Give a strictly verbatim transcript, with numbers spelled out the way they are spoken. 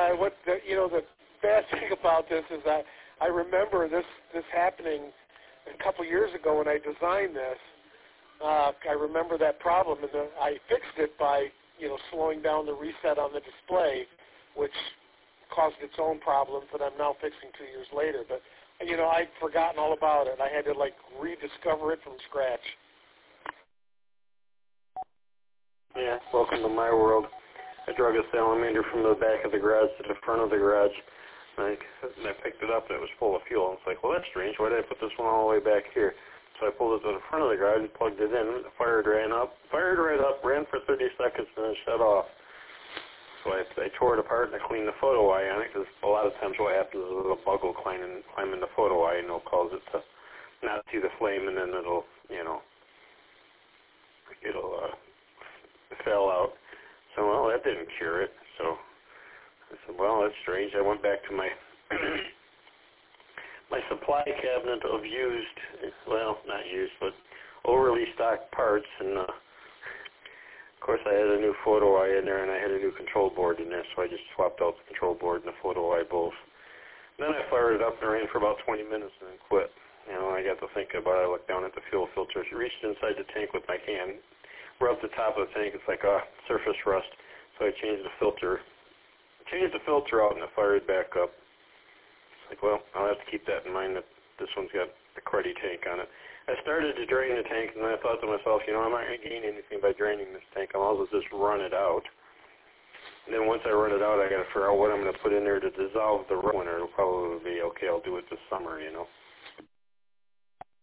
Yeah, what the, you know, the bad thing about this is that I remember this this happening a couple years ago when I designed this. Uh, I remember that problem, and then I fixed it by, you know, slowing down the reset on the display, which caused its own problems that I'm now fixing two years later. But, you know, I'd forgotten all about it. I had to, like, rediscover it from scratch. Yeah, welcome to my world. I drug a salamander from the back of the garage to the front of the garage. And I, and I picked it up, and it was full of fuel. And it's like, well, that's strange. Why did I put this one all the way back here? So I pulled it to the front of the garage and plugged it in. The fire ran up, fired right up, ran for thirty seconds, and then shut off. So I, I tore it apart and I cleaned the photo eye on it, because a lot of times what happens is a little bug will climb in, climb in the photo eye, and it'll cause it to not see the flame, and then it'll, you know, it'll uh, fell out. So, well, that didn't cure it. So I said, well, that's strange. I went back to my my supply cabinet of used, well, not used, but overly stocked parts, and uh, of course I had a new photo eye in there, and I had a new control board in there, so I just swapped out the control board and the photo eye both. Then I fired it up and ran for about twenty minutes and then quit. You know, I got to think about it. I looked down at the fuel filter. I reached inside the tank with my hand. We're up the top of the tank. It's like, ah, surface rust. So I changed the filter. Changed the filter out, and it fired back up. It's like, well, I'll have to keep that in mind, that this one's got a cruddy tank on it. I started to drain the tank, and then I thought to myself, you know, I'm not going to gain anything by draining this tank. I might as well just run it out. And then once I run it out, I got to figure out what I'm going to put in there to dissolve the winter. It'll probably be, okay, I'll do it this summer, you know.